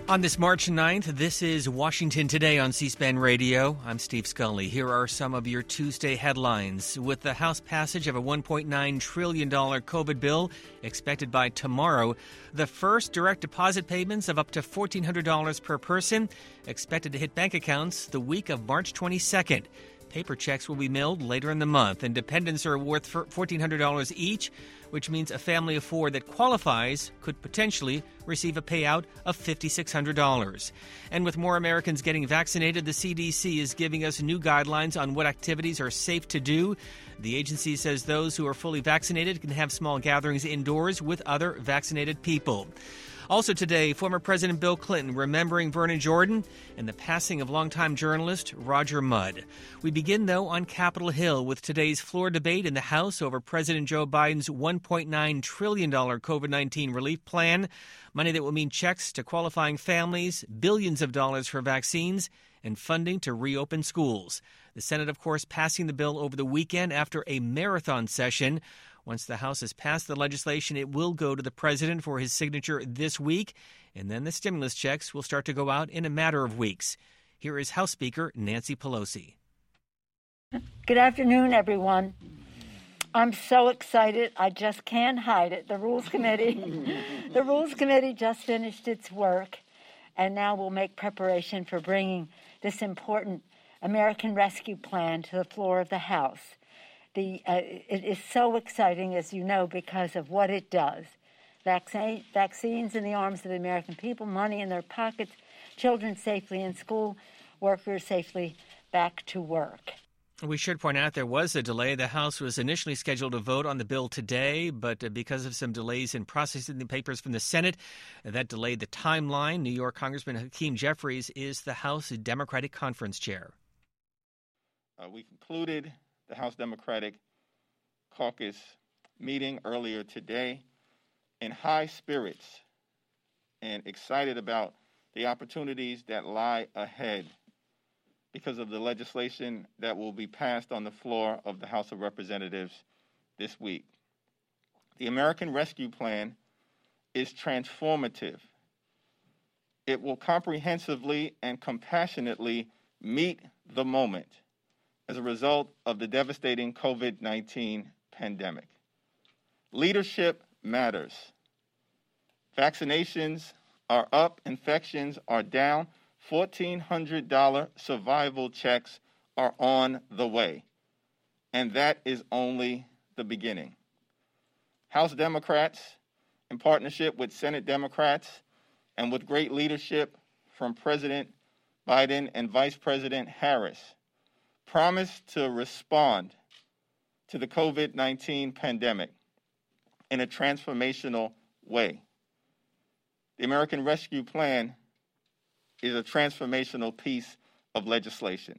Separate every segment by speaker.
Speaker 1: On this March 9th, this is Washington Today on C-SPAN Radio. I'm Steve Scully. Here are some of your Tuesday headlines. With the House passage of a $1.9 trillion COVID bill expected by tomorrow, the first direct deposit payments of up to $1,400 per person expected to hit bank accounts the week of March 22nd. Paper checks will be mailed later in the month, and dependents are worth $1,400 each, which means a family of four that qualifies could potentially receive a payout of $5,600. And with more Americans getting vaccinated, the CDC is giving us new guidelines on what activities are safe to do. The agency says those who are fully vaccinated can have small gatherings indoors with other vaccinated people. Also today, former President Bill Clinton remembering Vernon Jordan and the passing of longtime journalist Roger Mudd. We begin, though, on Capitol Hill with today's floor debate in the House over President Joe Biden's $1.9 trillion COVID-19 relief plan, money that will mean checks to qualifying families, billions of dollars for vaccines, and funding to reopen schools. The Senate, of course, passing the bill over the weekend after a marathon session. Once the House has passed the legislation, it will go to the president for his signature this week, and then the stimulus checks will start to go out in a matter of weeks. Here is House Speaker Nancy Pelosi.
Speaker 2: Good afternoon, everyone. I'm so excited. I just can't hide it. The Rules Committee just finished its work, and now we'll make preparation for bringing this important American Rescue Plan to the floor of the House. It is so exciting, as you know, because of what it does. Vaccines in the arms of the American people, money in their pockets, children safely in school, workers safely back to work.
Speaker 1: We should point out there was a delay. The House was initially scheduled to vote on the bill today, but because of some delays in processing the papers from the Senate, that delayed the timeline. New York Congressman Hakeem Jeffries is the House Democratic Conference Chair.
Speaker 3: We concluded the House Democratic Caucus meeting earlier today in high spirits and excited about the opportunities that lie ahead because of the legislation that will be passed on the floor of the House of Representatives this week. The American Rescue Plan is transformative. It will comprehensively and compassionately meet the moment as a result of the devastating COVID-19 pandemic. Leadership matters. Vaccinations are up, infections are down, $1,400 survival checks are on the way, and that is only the beginning. House Democrats, in partnership with Senate Democrats, and with great leadership from President Biden and Vice President Harris, promised to respond to the COVID-19 pandemic in a transformational way. The American Rescue Plan is a transformational piece of legislation.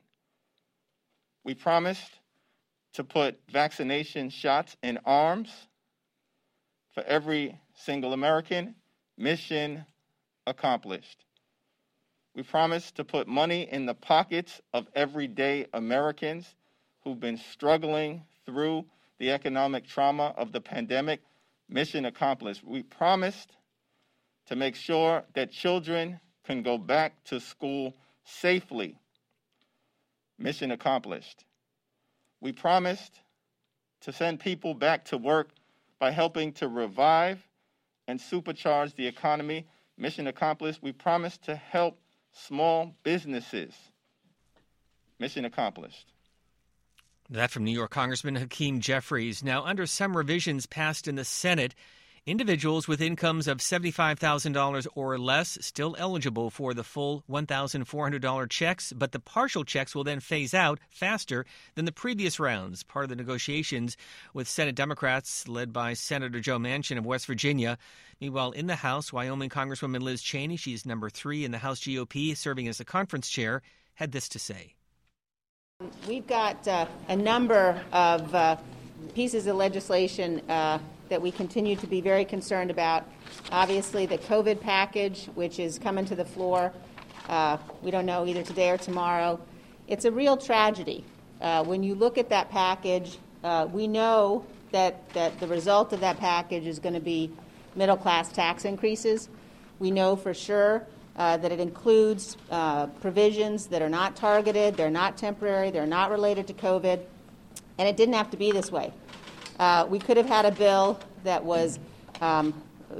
Speaker 3: We promised to put vaccination shots in arms for every single American. Mission accomplished. We promised to put money in the pockets of everyday Americans who've been struggling through the economic trauma of the pandemic. Mission accomplished. We promised to make sure that children can go back to school safely. Mission accomplished. We promised to send people back to work by helping to revive and supercharge the economy. Mission accomplished. We promised to help small businesses. Mission accomplished.
Speaker 1: That from New York Congressman Hakeem Jeffries. Now, under some revisions passed in the Senate, individuals with incomes of $75,000 or less still eligible for the full $1,400 checks, but the partial checks will then phase out faster than the previous rounds, part of the negotiations with Senate Democrats led by Senator Joe Manchin of West Virginia. Meanwhile, in the House, Wyoming Congresswoman Liz Cheney, she's number 3 in the House GOP, serving as the conference chair, had this to say.
Speaker 4: We've got a number of pieces of legislation that we continue to be very concerned about. Obviously, the COVID package, which is coming to the floor, we don't know either today or tomorrow. It's a real tragedy. When you look at that package, we know that the result of that package is going to be middle-class tax increases. We know for sure that it includes provisions that are not targeted, they're not temporary, they're not related to COVID, and it didn't have to be this way. We could have had a bill that was, a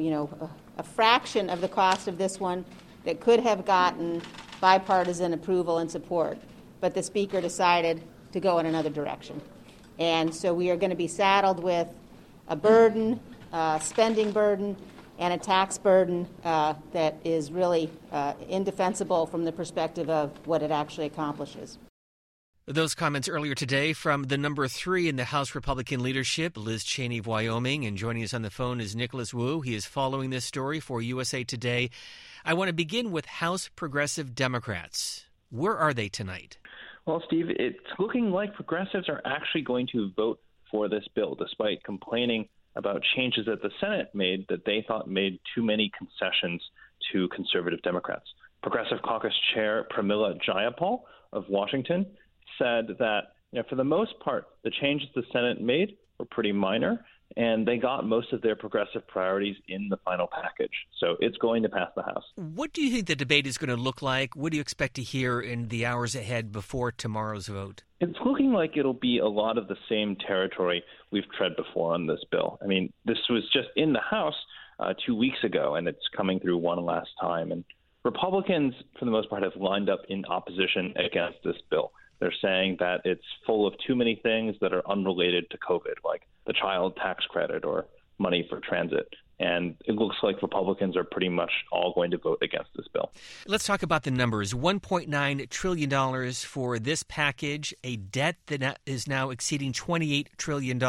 Speaker 4: fraction of the cost of this one that could have gotten bipartisan approval and support, but the Speaker decided to go in another direction. And so we are going to be saddled with a burden, spending burden, and a tax burden that is really indefensible from the perspective of what it actually accomplishes.
Speaker 1: Those comments earlier today from the number 3 in the House Republican leadership, Liz Cheney of Wyoming. And joining us on the phone is Nicholas Wu. He is following this story for USA Today. I want to begin with House Progressive Democrats. Where are they tonight?
Speaker 5: Well, Steve, it's looking like progressives are actually going to vote for this bill, despite complaining about changes that the Senate made that they thought made too many concessions to conservative Democrats. Progressive Caucus Chair Pramila Jayapal of Washington said that, for the most part, the changes the Senate made were pretty minor, and they got most of their progressive priorities in the final package. So it's going to pass the House.
Speaker 1: What do you think the debate is going to look like? What do you expect to hear in the hours ahead before tomorrow's vote?
Speaker 5: It's looking like it'll be a lot of the same territory we've tread before on this bill. I mean, this was just in the House 2 weeks ago, and it's coming through one last time. And Republicans, for the most part, have lined up in opposition against this bill. They're saying that it's full of too many things that are unrelated to COVID, like the child tax credit or money for transit. And it looks like Republicans are pretty much all going to vote against this bill.
Speaker 1: Let's talk about the numbers. $1.9 trillion for this package, a debt that is now exceeding $28 trillion.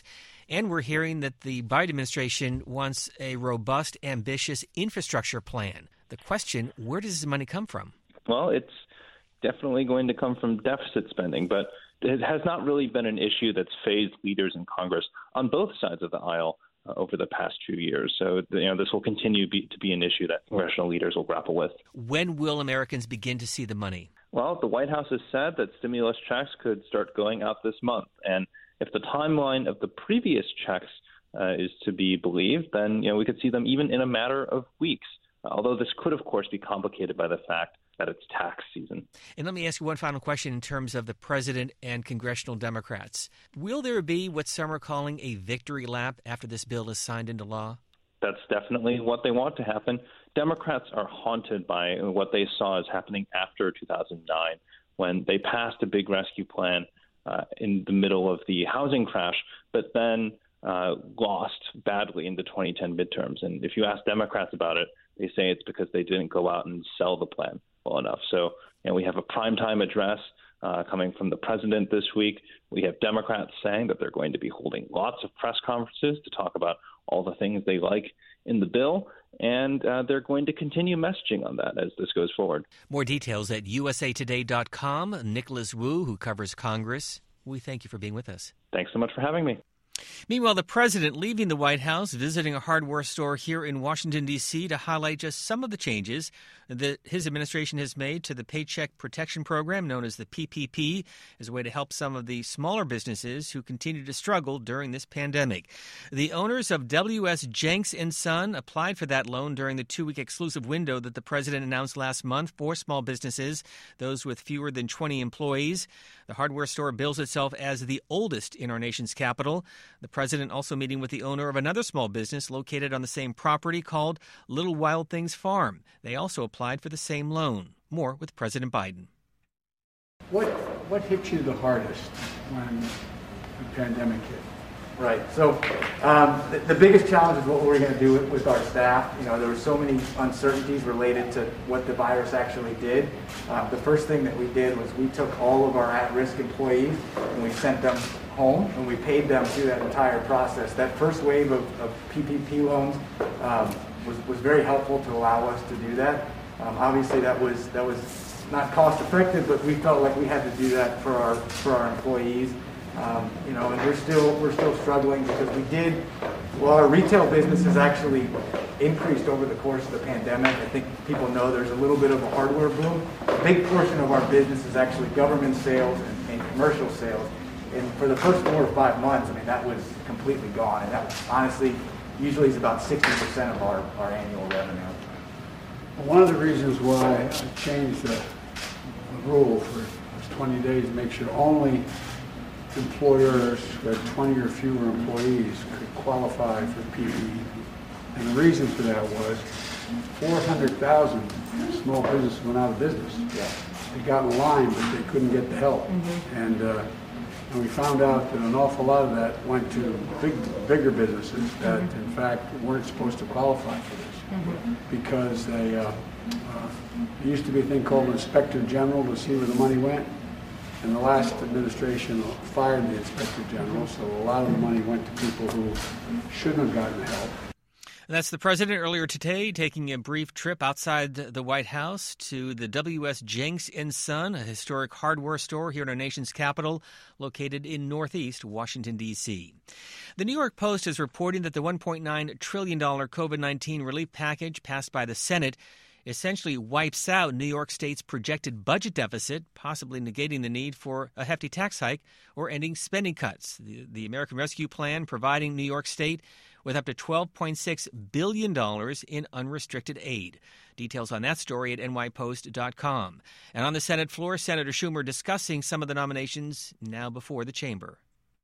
Speaker 1: And we're hearing that the Biden administration wants a robust, ambitious infrastructure plan. The question, where does this money come from?
Speaker 5: Well, it's definitely going to come from deficit spending, but it has not really been an issue that's fazed leaders in Congress on both sides of the aisle over the past 2 years. So, this will continue to be an issue that congressional leaders will grapple with.
Speaker 1: When will Americans begin to see the money?
Speaker 5: Well, the White House has said that stimulus checks could start going out this month. And if the timeline of the previous checks is to be believed, then, we could see them even in a matter of weeks. Although this could, of course, be complicated by the fact that it's tax season.
Speaker 1: And let me ask you one final question in terms of the president and congressional Democrats. Will there be what some are calling a victory lap after this bill is signed into law?
Speaker 5: That's definitely what they want to happen. Democrats are haunted by what they saw as happening after 2009, when they passed a big rescue plan in the middle of the housing crash, but then lost badly in the 2010 midterms. And if you ask Democrats about it, they say it's because they didn't go out and sell the plan well enough. So, we have a primetime address coming from the president this week. We have Democrats saying that they're going to be holding lots of press conferences to talk about all the things they like in the bill, and they're going to continue messaging on that as this goes forward.
Speaker 1: More details at usatoday.com. Nicholas Wu, who covers Congress, we thank you for being with us.
Speaker 5: Thanks so much for having me.
Speaker 1: Meanwhile, the president leaving the White House, visiting a hardware store here in Washington, D.C. to highlight just some of the changes that his administration has made to the Paycheck Protection Program, known as the PPP, as a way to help some of the smaller businesses who continue to struggle during this pandemic. The owners of W.S. Jenks & Son applied for that loan during the 2-week exclusive window that the president announced last month for small businesses, those with fewer than 20 employees. The hardware store bills itself as the oldest in our nation's capital. The president also meeting with the owner of another small business located on the same property called Little Wild Things Farm. They also applied for the same loan. More with President Biden.
Speaker 6: What hit you the hardest when the pandemic hit? Right. So the biggest challenge is what we're going to do with our staff. There were so many uncertainties related to what the virus actually did. The first thing that we did was we took all of our at-risk employees and we sent them home and we paid them through that entire process. That first wave of PPP loans was very helpful to allow us to do that. Obviously, that was not cost effective, but we felt like we had to do that for our employees. And we're still struggling because our retail business has actually increased over the course of the pandemic. I think people know there's a little bit of a hardware boom. A big portion of our business is actually government sales and commercial sales. And for the first 4 or 5 months, that was completely gone. And that honestly usually is about 60% of our annual revenue.
Speaker 7: One of the reasons why I changed the rule for 20 days to make sure only employers who had 20 or fewer employees could qualify for PPE. And the reason for that was 400,000 small businesses went out of business. They got in line, but they couldn't get the help. And we found out that an awful lot of that went to bigger businesses that, in fact, weren't supposed to qualify for this because there used to be a thing called Inspector General to see where the money went. And the last administration fired the Inspector General, so a lot of the money went to people who shouldn't have gotten help.
Speaker 1: And that's the president earlier today taking a brief trip outside the White House to the W.S. Jenks & Son, a historic hardware store here in our nation's capital, located in northeast Washington, D.C. The New York Post is reporting that the $1.9 trillion COVID-19 relief package passed by the Senate essentially wipes out New York State's projected budget deficit, possibly negating the need for a hefty tax hike or ending spending cuts. The American Rescue Plan providing New York State with up to $12.6 billion in unrestricted aid. Details on that story at nypost.com. And on the Senate floor, Senator Schumer discussing some of the nominations now before the chamber.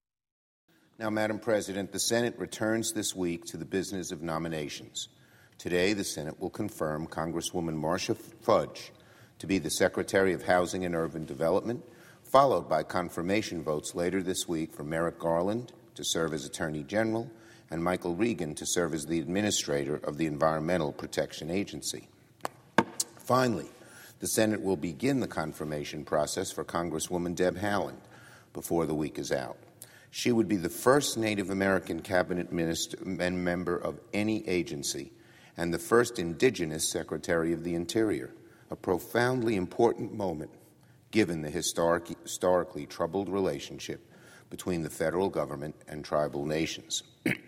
Speaker 8: Now, Madam President, the Senate returns this week to the business of nominations. Today, the Senate will confirm Congresswoman Marcia Fudge to be the Secretary of Housing and Urban Development, followed by confirmation votes later this week for Merrick Garland to serve as Attorney General and Michael Regan to serve as the Administrator of the Environmental Protection Agency. Finally, the Senate will begin the confirmation process for Congresswoman Deb Haaland before the week is out. She would be the first Native American cabinet minister and member of any agency and the first Indigenous Secretary of the Interior, a profoundly important moment given the historically troubled relationship between the federal government and tribal nations.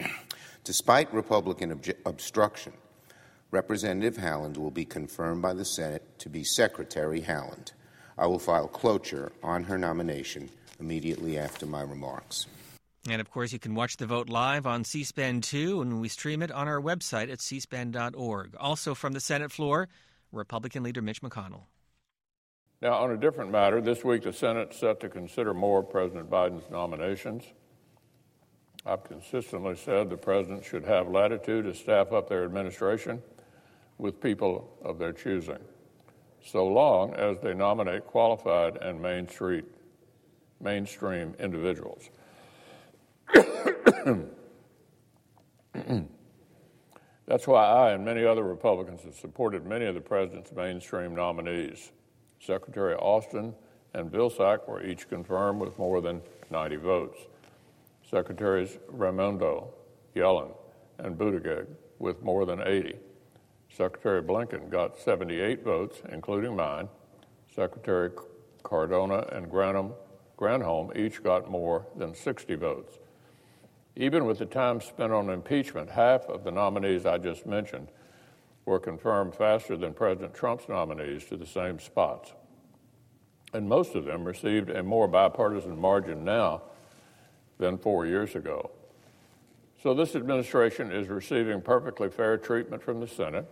Speaker 8: Despite Republican obstruction, Representative Haaland will be confirmed by the Senate to be Secretary Haaland. I will file cloture on her nomination immediately after my remarks.
Speaker 1: And, of course, you can watch the vote live on C-SPAN 2, and we stream it on our website at cspan.org. Also from the Senate floor, Republican leader Mitch McConnell.
Speaker 9: Now, on a different matter, this week the Senate's set to consider more of President Biden's nominations. I've consistently said the president should have latitude to staff up their administration with people of their choosing, so long as they nominate qualified and mainstream individuals. That's why I and many other Republicans have supported many of the president's mainstream nominees. Secretary Austin and Vilsack were each confirmed with more than 90 votes. Secretaries Raimondo, Yellen, and Buttigieg with more than 80. Secretary Blinken got 78 votes, including mine. Secretary Cardona and Granholm each got more than 60 votes. Even with the time spent on impeachment, half of the nominees I just mentioned were confirmed faster than President Trump's nominees to the same spots. And most of them received a more bipartisan margin now than 4 years ago. So this administration is receiving perfectly fair treatment from the Senate.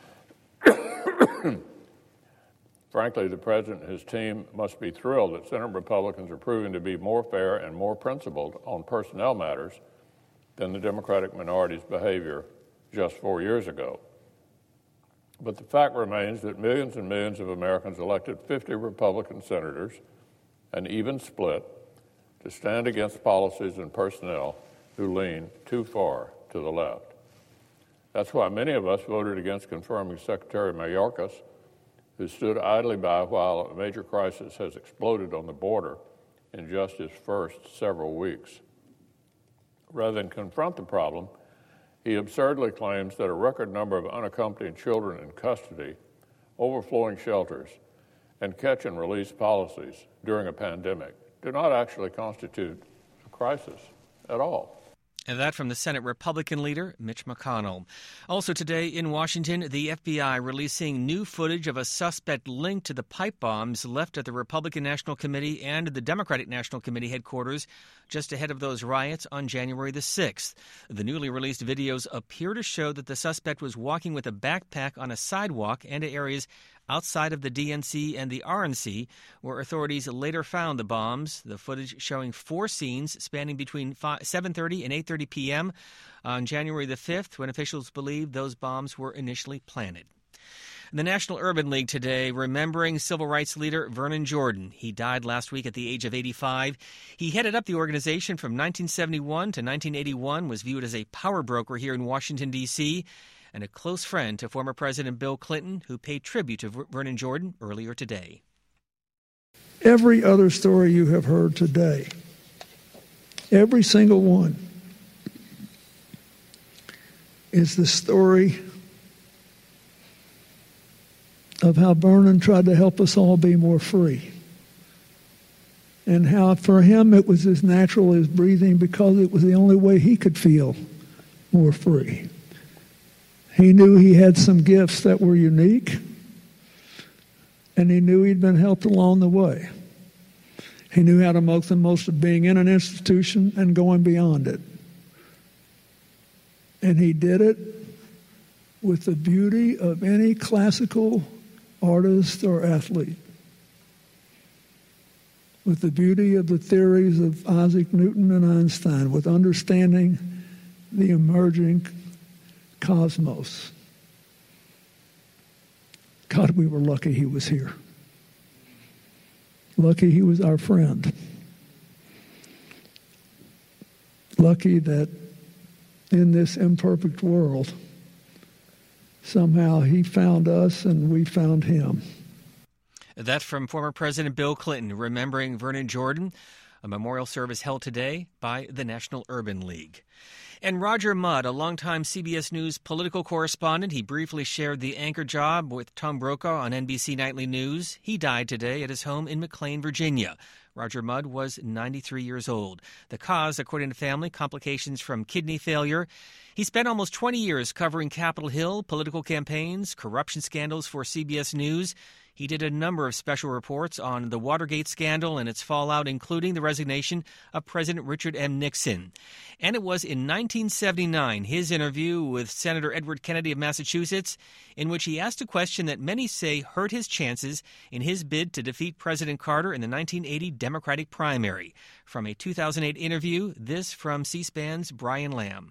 Speaker 9: Frankly, the president and his team must be thrilled that Senate Republicans are proving to be more fair and more principled on personnel matters than the Democratic minority's behavior just 4 years ago. But the fact remains that millions and millions of Americans elected 50 Republican senators, an even split, to stand against policies and personnel who lean too far to the left. That's why many of us voted against confirming Secretary Mayorkas, who stood idly by while a major crisis has exploded on the border in just his first several weeks. Rather than confront the problem, he absurdly claims that a record number of unaccompanied children in custody, overflowing shelters, and catch-and-release policies during a pandemic do not actually constitute a crisis at all.
Speaker 1: And that from the Senate Republican leader, Mitch McConnell. Also today in Washington, the FBI releasing new footage of a suspect linked to the pipe bombs left at the Republican National Committee and the Democratic National Committee headquarters just ahead of those riots on January the 6th. The newly released videos appear to show that the suspect was walking with a backpack on a sidewalk and to areas outside of the DNC and the RNC, where authorities later found the bombs. The footage showing 4 scenes spanning between 7:30 and 8:30 p.m. on January the 5th, when officials believe those bombs were initially planted. The National Urban League today remembering civil rights leader Vernon Jordan. He died last week at the age of 85. He headed up the organization from 1971 to 1981, was viewed as a power broker here in Washington, D.C., and a close friend to former President Bill Clinton, who paid tribute to Vernon Jordan earlier today.
Speaker 10: Every other story you have heard today, every single one, is the story of how Vernon tried to help us all be more free. And how for him it was as natural as breathing because it was the only way he could feel more free. He knew he had some gifts that were unique, and he knew he'd been helped along the way. He knew how to make the most of being in an institution and going beyond it. And he did it with the beauty of any classical artist or athlete, with the beauty of the theories of Isaac Newton and Einstein, with understanding the emerging cosmos. God, we were lucky he was here. Lucky he was our friend. Lucky that in this imperfect world, somehow he found us and we found him.
Speaker 1: That from former President Bill Clinton remembering Vernon Jordan. A memorial service held today by the National Urban League. And Roger Mudd, a longtime CBS News political correspondent, he briefly shared the anchor job with Tom Brokaw on NBC Nightly News. He died today at his home in McLean, Virginia. Roger Mudd was 93 years old. The cause, according to family, complications from kidney failure. He spent almost 20 years covering Capitol Hill, political campaigns, corruption scandals for CBS News. He did a number of special reports on the Watergate scandal and its fallout, including the resignation of President Richard M. Nixon. And it was in 1979, his interview with Senator Edward Kennedy of Massachusetts, in which he asked a question that many say hurt his chances in his bid to defeat President Carter in the 1980 Democratic primary. From a 2008 interview, this from C-SPAN's Brian Lamb.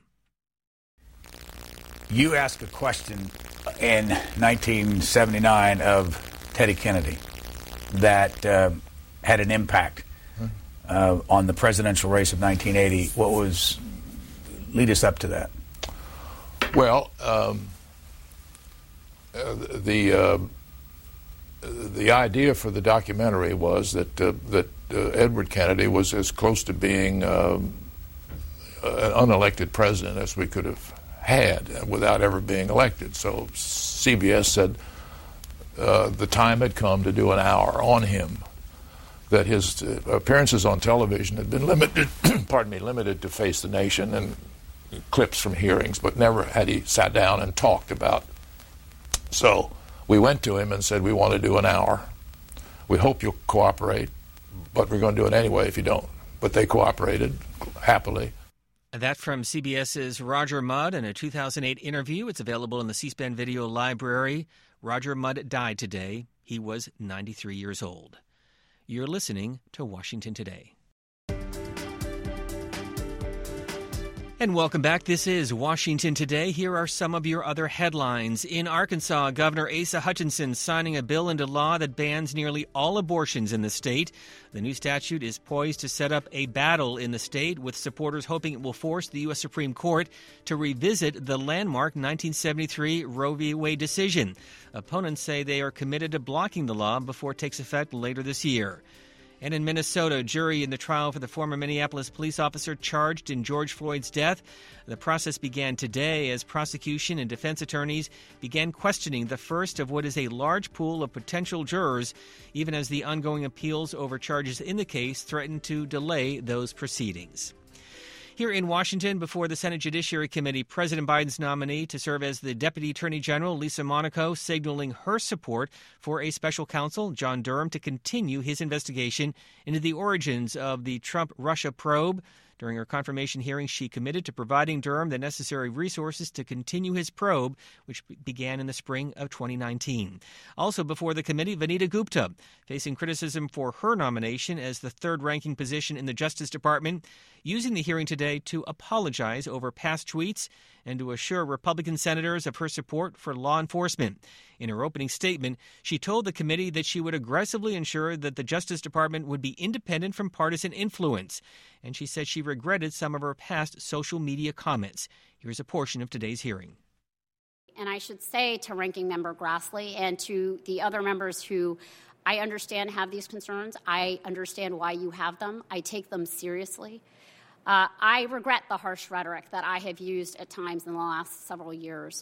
Speaker 11: You asked a question in 1979 of Teddy Kennedy that had an impact on the presidential race of 1980. What was lead us up to that?
Speaker 9: Well, the idea for the documentary was that Edward Kennedy was as close to being an unelected president as we could have had without ever being elected. So CBS said the time had come to do an hour on him, that his appearances on television had been limited, limited to Face the Nation and clips from hearings, but never had he sat down and talked about. So we went to him and said, we want to do an hour. We hope you'll cooperate, but we're going to do it anyway if you don't. But they cooperated happily.
Speaker 1: That from CBS's Roger Mudd in a 2008 interview. It's available in the C-SPAN video library. Roger Mudd died today. He was 93 years old. You're listening to Washington Today. And welcome back. This is Washington Today. Here are some of your other headlines. In Arkansas, Governor Asa Hutchinson signing a bill into law that bans nearly all abortions in the state. The new statute is poised to set up a battle in the state, with supporters hoping it will force the U.S. Supreme Court to revisit the landmark 1973 Roe v. Wade decision. Opponents say they are committed to blocking the law before it takes effect later this year. And in Minnesota, a jury in the trial for the former Minneapolis police officer charged in George Floyd's death. The process began today as prosecution and defense attorneys began questioning the first of what is a large pool of potential jurors, even as the ongoing appeals over charges in the case threaten to delay those proceedings. Here in Washington, before the Senate Judiciary Committee, President Biden's nominee to serve as the Deputy Attorney General, Lisa Monaco, signaling her support for a special counsel, John Durham, to continue his investigation into the origins of the Trump-Russia probe. During her confirmation hearing, she committed to providing Durham the necessary resources to continue his probe, which began in the spring of 2019. Also before the committee, Vanita Gupta, facing criticism for her nomination as the third-ranking position in the Justice Department, using the hearing today to apologize over past tweets and to assure Republican senators of her support for law enforcement. In her opening statement, she told the committee that she would aggressively ensure that the Justice Department would be independent from partisan influence. And she said she regretted some of her past social media comments. Here's a portion of today's hearing.
Speaker 12: And I should say to Ranking Member Grassley and to the other members who I understand have these concerns, I understand why you have them. I take them seriously. I regret the harsh rhetoric that I have used at times in the last several years.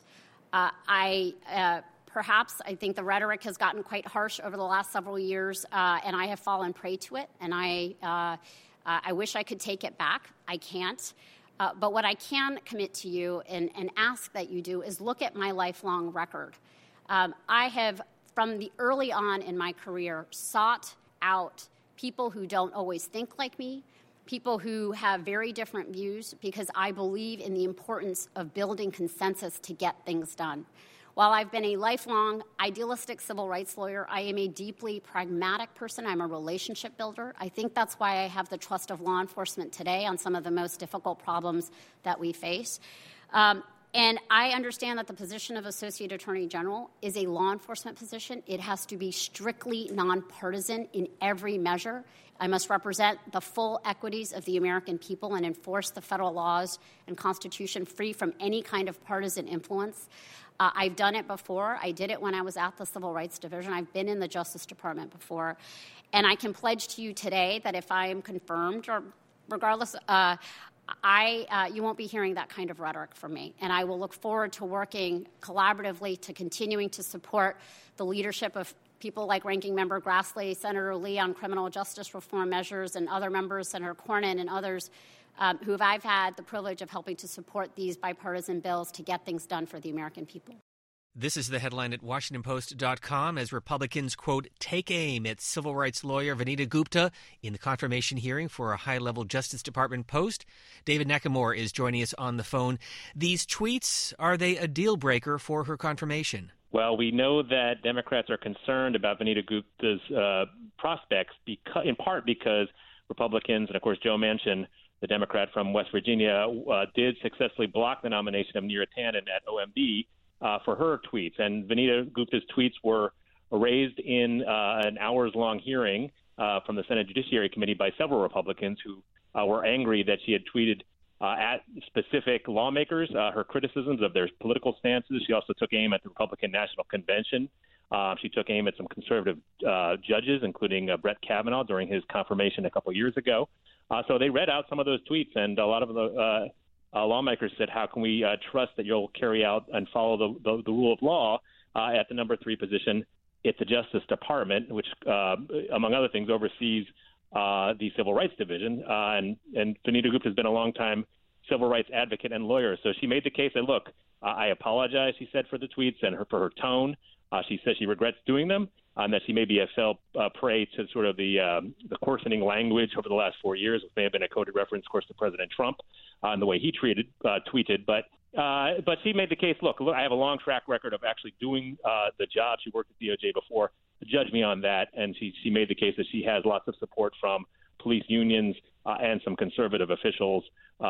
Speaker 12: Perhaps I think the rhetoric has gotten quite harsh over the last several years, and I have fallen prey to it, and I wish I could take it back. I can't. But what I can commit to you and ask that you do is look at my lifelong record. I have, from the early on in my career, sought out people who don't always think like me, people who have very different views, because I believe in the importance of building consensus to get things done. While I've been a lifelong idealistic civil rights lawyer, I am a deeply pragmatic person. I'm a relationship builder. I think that's why I have the trust of law enforcement today on some of the most difficult problems that we face. And I understand that the position of Associate Attorney General is a law enforcement position. It has to be strictly nonpartisan in every measure. I must represent the full equities of the American people and enforce the federal laws and Constitution free from any kind of partisan influence. I've done it before. I did it when I was at the Civil Rights Division. I've been in the Justice Department before. And I can pledge to you today that if I am confirmed, or regardless, you won't be hearing that kind of rhetoric from me. And I will look forward to working collaboratively to continuing to support the leadership of people like Ranking Member Grassley, Senator Lee on criminal justice reform measures, and other members, Senator Cornyn and others, who I've had the privilege of helping to support these bipartisan bills to get things done for the American people.
Speaker 1: This is the headline at WashingtonPost.com as Republicans, quote, take aim at civil rights lawyer Vanita Gupta in the confirmation hearing for a high-level Justice Department post. David Nakamura is joining us on the phone. These tweets, are they a deal breaker for her confirmation?
Speaker 5: Well, we know that Democrats are concerned about Vanita Gupta's prospects, in part because Republicans, and of course Joe Manchin, the Democrat from West Virginia, did successfully block the nomination of Neera Tanden at OMB for her tweets. And Vanita Gupta's tweets were raised in an hours-long hearing from the Senate Judiciary Committee by several Republicans who were angry that she had tweeted at specific lawmakers, her criticisms of their political stances. She also took aim at the Republican National Convention. She took aim at some conservative judges, including Brett Kavanaugh, during his confirmation a couple years ago. So they read out some of those tweets, and a lot of the lawmakers said, how can we trust that you'll carry out and follow the rule of law at the number 3 position at the Justice Department, which, among other things, oversees the Civil Rights Division. And Vanita Gupta has been a long-time civil rights advocate and lawyer. So she made the case that, look, I apologize, she said, for the tweets and for her tone. She says she regrets doing them, and that she maybe fell prey to sort of the coarsening language over the last 4 years, which may have been a coded reference, of course, to President Trump and the way he tweeted. But she made the case, look, I have a long track record of actually doing the job. She worked at DOJ before. Judge me on that. And she made the case that she has lots of support from police unions and some conservative officials,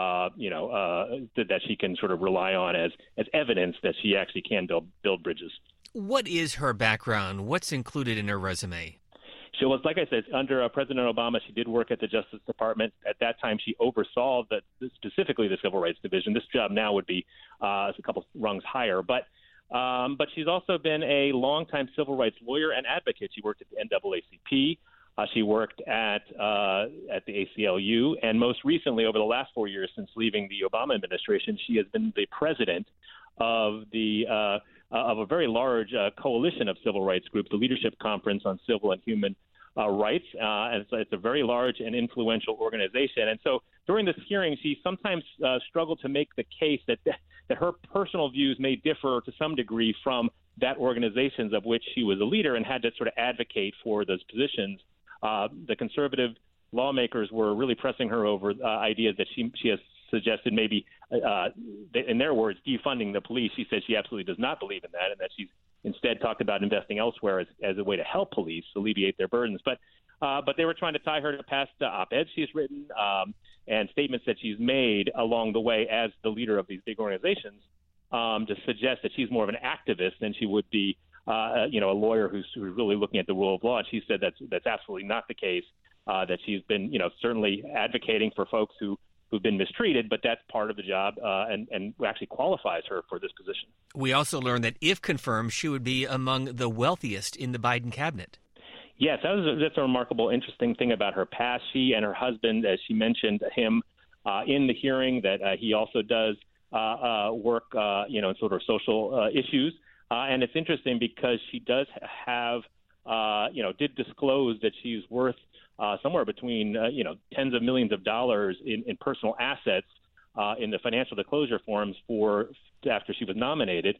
Speaker 5: that she can sort of rely on as evidence that she actually can build bridges.
Speaker 1: What is her background? What's included in her resume?
Speaker 5: She was, like I said, under President Obama, she did work at the Justice Department. At that time, she oversaw specifically the Civil Rights Division. This job now would be a couple rungs higher. But she's also been a longtime civil rights lawyer and advocate. She worked at the NAACP. She worked at the ACLU. And most recently, over the last 4 years since leaving the Obama administration, she has been the president of a very large coalition of civil rights groups, the Leadership Conference on Civil and Human rights, and so it's a very large and influential organization. And so during this hearing, she sometimes struggled to make the case that her personal views may differ to some degree from that organization's of which she was a leader, and had to sort of advocate for those positions. The conservative lawmakers were really pressing her over ideas that she has suggested maybe, in their words, defunding the police. She said she absolutely does not believe in that, and that she's instead talked about investing elsewhere as a way to help police alleviate their burdens. But they were trying to tie her to past op-eds she's written and statements that she's made along the way as the leader of these big organizations to suggest that she's more of an activist than she would be, a lawyer who's really looking at the rule of law. And she said that's absolutely not the case. That she's been, certainly advocating for folks who've been mistreated, but that's part of the job and actually qualifies her for this position.
Speaker 1: We also learned that if confirmed, she would be among the wealthiest in the Biden cabinet.
Speaker 5: Yes, that's a remarkable, interesting thing about her past. She and her husband, as she mentioned him in the hearing, that he also does work, in sort of social issues. And it's interesting because she does have, did disclose that she's worth somewhere between, tens of millions of dollars in personal assets in the financial disclosure forms after she was nominated.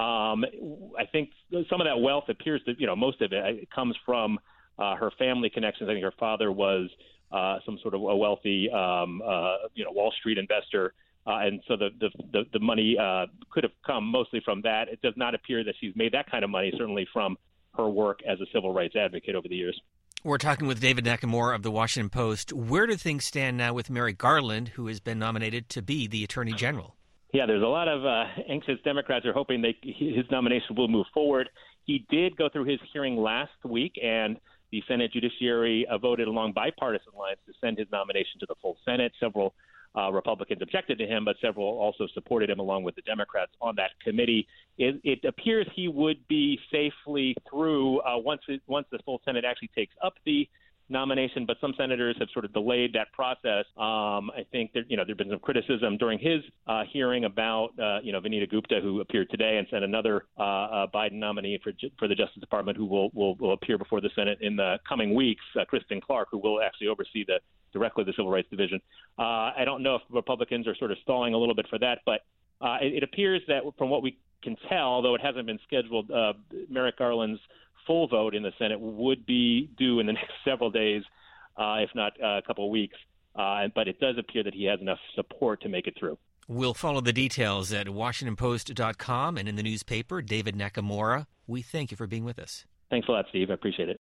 Speaker 5: I think some of that wealth appears to, most of it comes from her family connections. I think her father was some sort of a wealthy, Wall Street investor. And so the money could have come mostly from that. It does not appear that she's made that kind of money, certainly from her work as a civil rights advocate over the years.
Speaker 1: We're talking with David Nakamura of the Washington Post. Where do things stand now with Merrick Garland, who has been nominated to be the Attorney General?
Speaker 5: Yeah, there's a lot of anxious Democrats are hoping his nomination will move forward. He did go through his hearing last week, and the Senate Judiciary voted along bipartisan lines to send his nomination to the full Senate. Several Republicans objected to him, but several also supported him along with the Democrats on that committee. It appears he would be safely through once the full Senate actually takes up the nomination, but some senators have sort of delayed that process. I think that, there's been some criticism during his hearing about, Vanita Gupta, who appeared today and sent another Biden nominee for the Justice Department, who will appear before the Senate in the coming weeks, Kristen Clark, who will actually oversee directly the Civil Rights Division. I don't know if Republicans are sort of stalling a little bit for that, but it appears that from what we can tell, although it hasn't been scheduled, Merrick Garland's full vote in the Senate would be due in the next several days, if not a couple of weeks. But it does appear that he has enough support to make it through.
Speaker 1: We'll follow the details at WashingtonPost.com and in the newspaper. David Nakamura, we thank you for being with us.
Speaker 5: Thanks a lot, Steve. I appreciate it.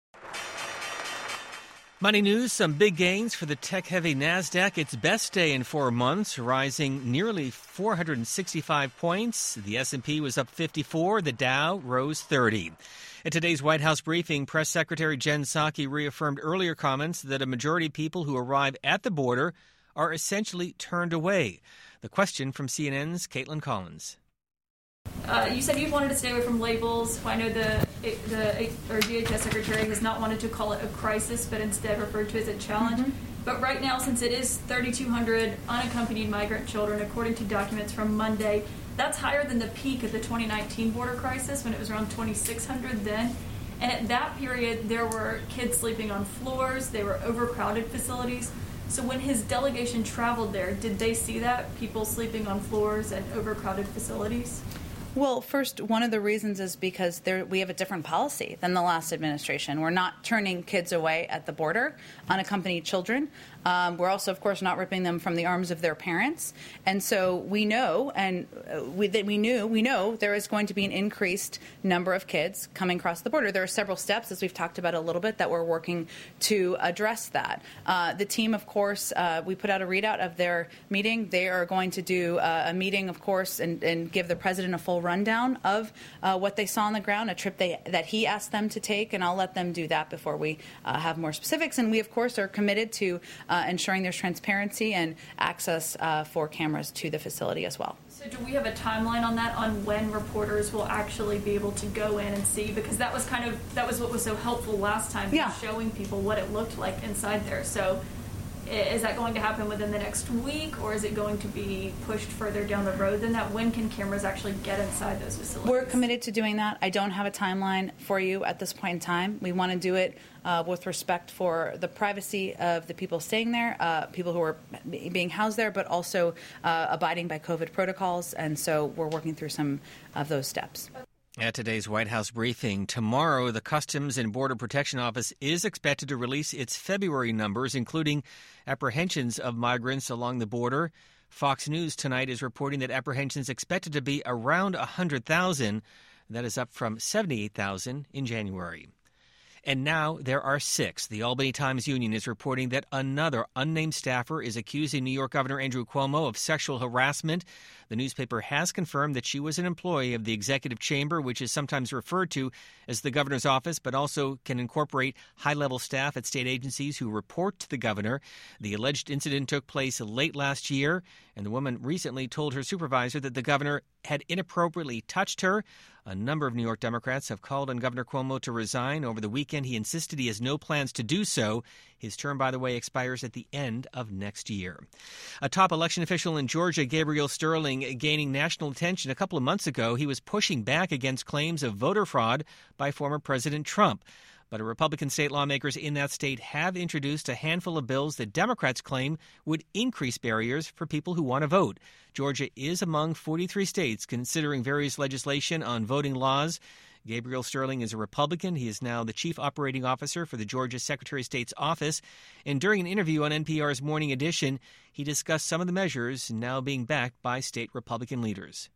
Speaker 1: Money news, some big gains for the tech-heavy NASDAQ. Its best day in 4 months, rising nearly 465 points. The S&P was up 54. The Dow rose 30. At today's White House briefing, Press Secretary Jen Psaki reaffirmed earlier comments that a majority of people who arrive at the border are essentially turned away. The question from CNN's Caitlin Collins.
Speaker 13: You said you wanted to stay away from labels. I know the DHS Secretary has not wanted to call it a crisis, but instead referred to it as a challenge. Mm-hmm. But right now, since it is 3,200 unaccompanied migrant children, according to documents from Monday, that's higher than the peak of the 2019 border crisis when it was around 2,600 then. And at that period, there were kids sleeping on floors. They were overcrowded facilities. So when his delegation traveled there, did they see that, people sleeping on floors and overcrowded facilities?
Speaker 14: Well, first, one of the reasons is because we have a different policy than the last administration. We're not turning kids away at the border, unaccompanied children. We're also, of course, not ripping them from the arms of their parents. And so we know, and we know there is going to be an increased number of kids coming across the border. There are several steps, as we've talked about a little bit, that we're working to address that. The team, of course, we put out a readout of their meeting. They are going to do a meeting, of course, and give the president a full rundown of what they saw on the ground, a trip that he asked them to take, and I'll let them do that before we have more specifics. And we, of course, are committed to ensuring there's transparency and access for cameras to the facility as well.
Speaker 13: So do we have a timeline on that, on when reporters will actually be able to go in and see? Because that was what was so helpful last time, showing people what it looked like inside there. So Is that going to happen within the next week, or is it going to be pushed further down the road than that? When can cameras actually get inside those facilities?
Speaker 14: We're committed to doing that. I don't have a timeline for you at this point in time. We want to do it with respect for the privacy of the people staying there, people who are being housed there, but also abiding by COVID protocols. And so we're working through some of those steps.
Speaker 1: At today's White House briefing, tomorrow the Customs and Border Protection Office is expected to release its February numbers, including apprehensions of migrants along the border. Fox News tonight is reporting that apprehensions expected to be around 100,000. That is up from 78,000 in January. And now there are 6. The Albany Times-Union is reporting that another unnamed staffer is accusing New York Governor Andrew Cuomo of sexual harassment. The newspaper has confirmed that she was an employee of the executive chamber, which is sometimes referred to as the governor's office, but also can incorporate high-level staff at state agencies who report to the governor. The alleged incident took place late last year, and the woman recently told her supervisor that the governor had inappropriately touched her. A number of New York Democrats have called on Governor Cuomo to resign. Over the weekend, he insisted he has no plans to do so. His term, by the way, expires at the end of next year. A top election official in Georgia, Gabriel Sterling, gaining national attention a couple of months ago. He was pushing back against claims of voter fraud by former President Trump. But Republican state lawmakers in that state have introduced a handful of bills that Democrats claim would increase barriers for people who want to vote. Georgia is among 43 states considering various legislation on voting laws. Gabriel Sterling is a Republican. He is now the chief operating officer for the Georgia Secretary of State's office. And during an interview on NPR's Morning Edition, he discussed some of the measures now being backed by state Republican leaders.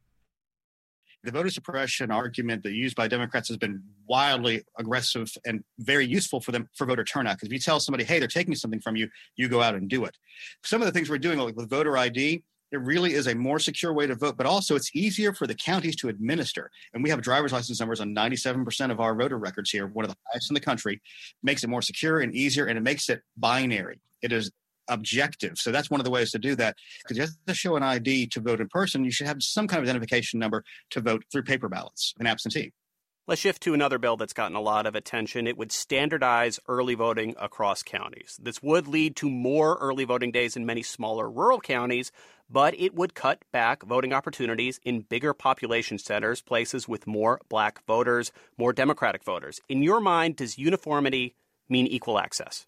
Speaker 15: The voter suppression argument that used by Democrats has been wildly aggressive and very useful for them for voter turnout. Because if you tell somebody, hey, they're taking something from you, you go out and do it. Some of the things we're doing, like with voter ID, it really is a more secure way to vote, but also it's easier for the counties to administer. And we have driver's license numbers on 97% of our voter records here, one of the highest in the country. Makes it more secure and easier, and it makes it binary. It is objective. So that's one of the ways to do that. Because you have to show an ID to vote in person. You should have some kind of identification number to vote through paper ballots and absentee.
Speaker 16: Let's shift to another bill that's gotten a lot of attention. It would standardize early voting across counties. This would lead to more early voting days in many smaller rural counties, but it would cut back voting opportunities in bigger population centers, places with more black voters, more Democratic voters. In your mind, does uniformity mean equal access?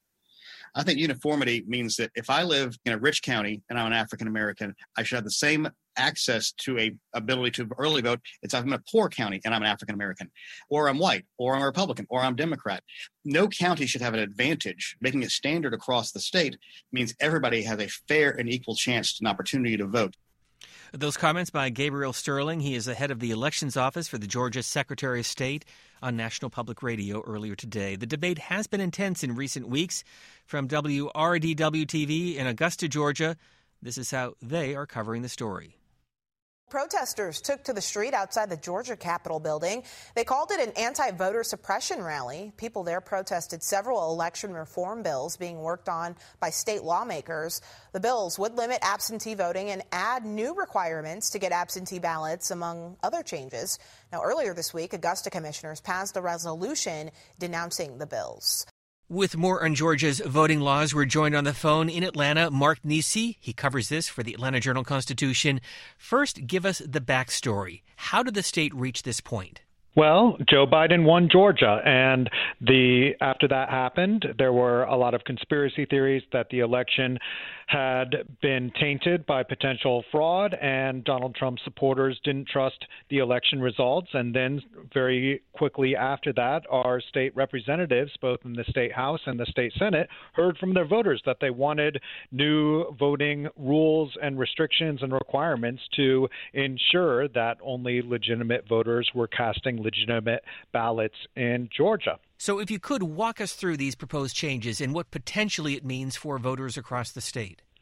Speaker 15: I think uniformity means that if I live in a rich county and I'm an African American, I should have the same access to a ability to early vote as if I'm in a poor county and I'm an African American, or I'm white, or I'm a Republican, or I'm Democrat. No county should have an advantage. Making it standard across the state means everybody has a fair and equal chance and opportunity to vote.
Speaker 1: Those comments by Gabriel Sterling. He is the head of the Elections Office for the Georgia Secretary of State on National Public Radio earlier today. The debate has been intense in recent weeks. From WRDW-TV in Augusta, Georgia, this is how they are covering the story.
Speaker 17: Protesters took to the street outside the Georgia Capitol building. They called it an anti-voter suppression rally. People there protested several election reform bills being worked on by state lawmakers. The bills would limit absentee voting and add new requirements to get absentee ballots, among other changes. Now, earlier this week, Augusta commissioners passed a resolution denouncing the bills.
Speaker 1: With more on Georgia's voting laws, we're joined on the phone in Atlanta, Mark Nisi. He covers this for the Atlanta Journal-Constitution. First, give us the backstory. How did the state reach this point?
Speaker 18: Well, Joe Biden won Georgia, and after that happened, there were a lot of conspiracy theories that the election had been tainted by potential fraud, and Donald Trump's supporters didn't trust the election results. And then very quickly after that, our state representatives, both in the state House and the state Senate, heard from their voters that they wanted new voting rules and restrictions and requirements to ensure that only legitimate voters were casting legitimate ballots in Georgia.
Speaker 1: So if you could walk us through these proposed changes and what potentially it means for voters across the state.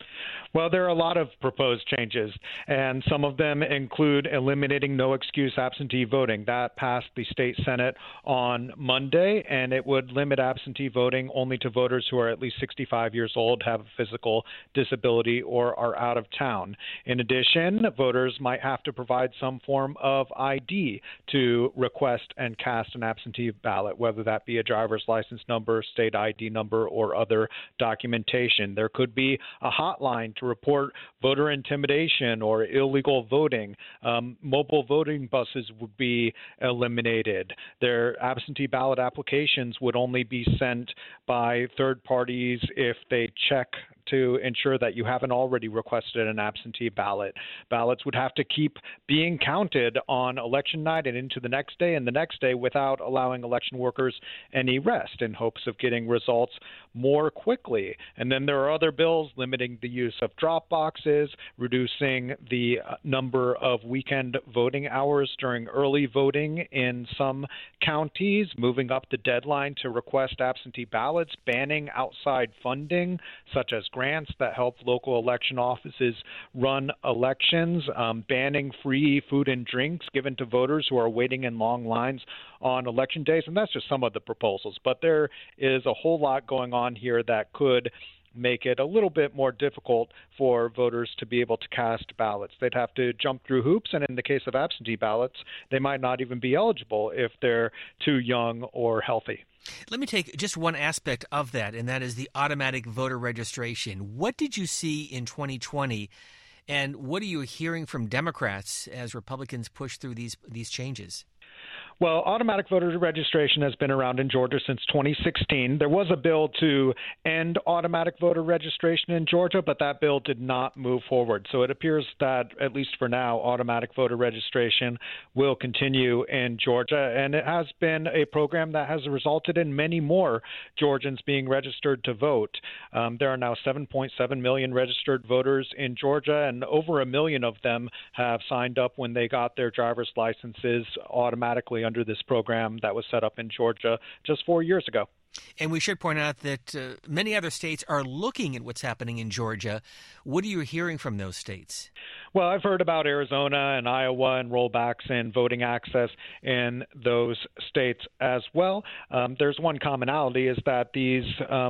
Speaker 18: Well, there are a lot of proposed changes, and some of them include eliminating no-excuse absentee voting. That passed the state Senate on Monday, and it would limit absentee voting only to voters who are at least 65 years old, have a physical disability, or are out of town. In addition, voters might have to provide some form of ID to request and cast an absentee ballot, whether that be a driver's license number, state ID number, or other documentation. There could be a hotline to report voter intimidation or illegal voting. Mobile voting buses would be eliminated. Their absentee ballot applications would only be sent by third parties if they check to ensure that you haven't already requested an absentee ballot. Ballots would have to keep being counted on election night and into the next day and the next day without allowing election workers any rest in hopes of getting results more quickly. And then there are other bills limiting the use of drop boxes, reducing the number of weekend voting hours during early voting in some counties, moving up the deadline to request absentee ballots, banning outside funding, such as grants that help local election offices run elections, banning free food and drinks given to voters who are waiting in long lines on election days. And that's just some of the proposals. But there is a whole lot going on here that could make it a little bit more difficult for voters to be able to cast ballots. They'd have to jump through hoops, and in the case of absentee ballots, they might not even be eligible if they're too young or healthy.
Speaker 1: Let me take just one aspect of that, and that is the automatic voter registration. What did you see in 2020, and what are you hearing from Democrats as Republicans push through these changes?
Speaker 18: Well, automatic voter registration has been around in Georgia since 2016. There was a bill to end automatic voter registration in Georgia, but that bill did not move forward. So it appears that, at least for now, automatic voter registration will continue in Georgia. And it has been a program that has resulted in many more Georgians being registered to vote. There are now 7.7 million registered voters in Georgia, and over 1 million of them have signed up when they got their driver's licenses automatically under this program that was set up in Georgia just 4 years ago.
Speaker 1: And we should point out that many other states are looking at what's happening in Georgia. What are you hearing from those states?
Speaker 18: Well, I've heard about Arizona and Iowa and rollbacks in voting access in those states as well. There's one commonality is that these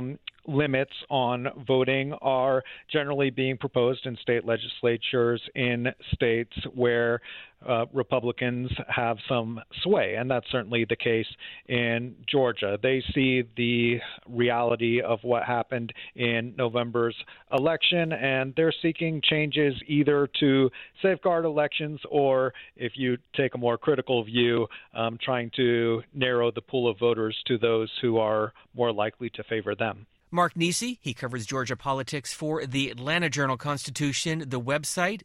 Speaker 18: limits on voting are generally being proposed in state legislatures in states where Republicans have some sway, and that's certainly the case in Georgia. They see the reality of what happened in November's election, and they're seeking changes either to safeguard elections or, if you take a more critical view, trying to narrow the pool of voters to those who are more likely to favor them.
Speaker 1: Mark Nisi, he covers Georgia politics for the Atlanta Journal-Constitution, the website,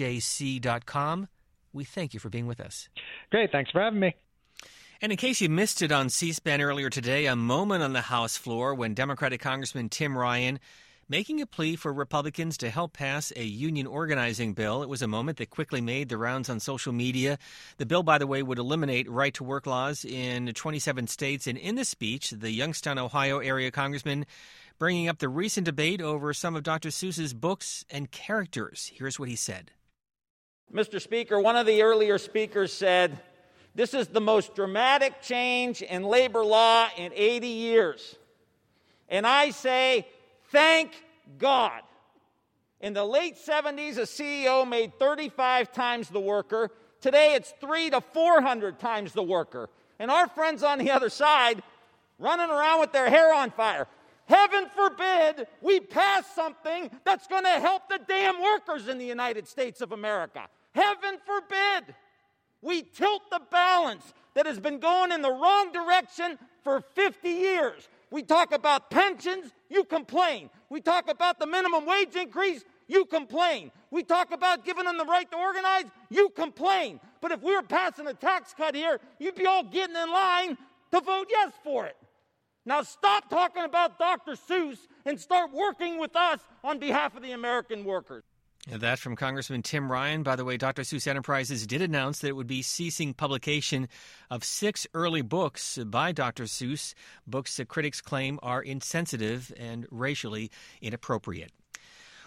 Speaker 1: ajc.com. We thank you for being with us.
Speaker 18: Great. Thanks for having me.
Speaker 1: And in case you missed it on C-SPAN earlier today, a moment on the House floor when Democratic Congressman Tim Ryan making a plea for Republicans to help pass a union organizing bill. It was a moment that quickly made the rounds on social media. The bill, by the way, would eliminate right-to-work laws in 27 states. And in the speech, the Youngstown, Ohio area congressman bringing up the recent debate over some of Dr. Seuss's books and characters. Here's what he said.
Speaker 19: Mr. Speaker, one of the earlier speakers said, "This is the most dramatic change in labor law in 80 years. And I say, thank God. In the late 70s, a CEO made 35 times the worker. Today, it's 300 to 400 times the worker. And our friends on the other side running around with their hair on fire. Heaven forbid we pass something that's going to help the damn workers in the United States of America. Heaven forbid we tilt the balance that has been going in the wrong direction for 50 years. We talk about pensions, you complain. We talk about the minimum wage increase, you complain. We talk about giving them the right to organize, you complain. But if we were passing a tax cut here, you'd be all getting in line to vote yes for it. Now stop talking about Dr. Seuss and start working with us on behalf of the American workers.
Speaker 1: That from Congressman Tim Ryan. By the way, Dr. Seuss Enterprises did announce that it would be ceasing publication of 6 early books by Dr. Seuss, books that critics claim are insensitive and racially inappropriate.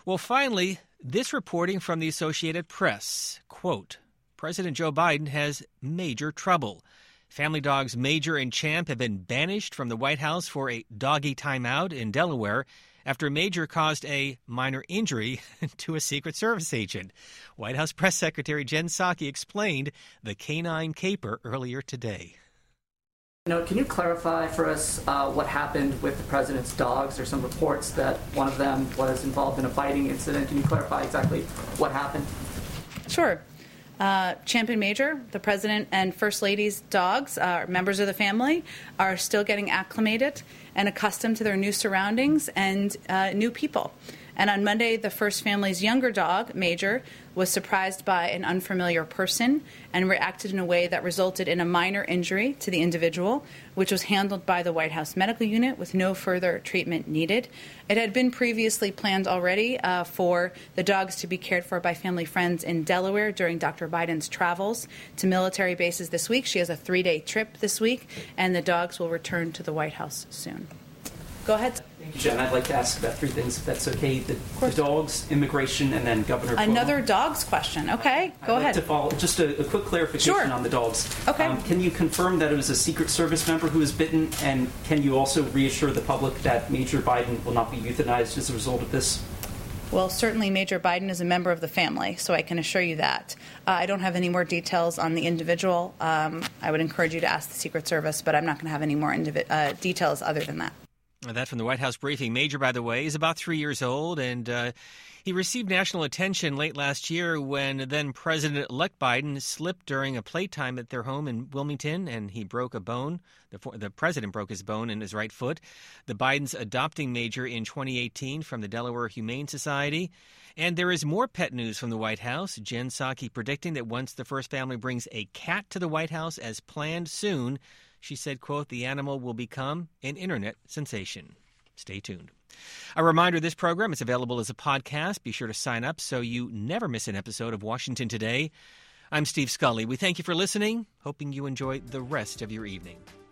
Speaker 1: Well, finally, this reporting from the Associated Press. Quote, President Joe Biden has major trouble. Family dogs Major and Champ have been banished from the White House for a doggy timeout in Delaware after Major caused a minor injury to a Secret Service agent. White House Press Secretary Jen Psaki explained the canine caper earlier today.
Speaker 20: Can you clarify for us what happened with the president's dogs? There's some reports that one of them was involved in a biting incident. Can you clarify exactly what happened?
Speaker 14: Sure. Champ and Major, the president and first lady's dogs, members of the family, are still getting acclimated and accustomed to their new surroundings and new people. And on Monday, the first family's younger dog, Major, was surprised by an unfamiliar person and reacted in a way that resulted in a minor injury to the individual, which was handled by the White House Medical Unit with no further treatment needed. It had been previously planned already for the dogs to be cared for by family friends in Delaware during Dr. Biden's travels to military bases this week. She has a 3-day trip this week, and the dogs will return to the White House soon. Go ahead.
Speaker 20: Thank you, Jen. I'd like to ask about 3 things, if that's okay. The dogs, immigration, and then Governor Cuomo.
Speaker 14: Another dogs question. Okay, go ahead.
Speaker 20: To follow, just a quick clarification on the dogs.
Speaker 14: Okay.
Speaker 20: Can you confirm that it was a Secret Service member who was bitten, and can you also reassure the public that Major Biden will not be euthanized as a result of this?
Speaker 14: Well, certainly Major Biden is a member of the family, so I can assure you that. I don't have any more details on the individual. I would encourage you to ask the Secret Service, but I'm not going to have any more details other than that.
Speaker 1: That from the White House briefing. Major, by the way, is about 3 years old, and he received national attention late last year when then President-elect Biden slipped during a playtime at their home in Wilmington, and he broke a bone. The president broke his bone in his right foot. The Bidens adopting Major in 2018 from the Delaware Humane Society. And there is more pet news from the White House. Jen Psaki predicting that once the first family brings a cat to the White House as planned soon, she said, quote, the animal will become an internet sensation. Stay tuned. A reminder, this program is available as a podcast. Be sure to sign up so you never miss an episode of Washington Today. I'm Steve Scully. We thank you for listening, hoping you enjoy the rest of your evening.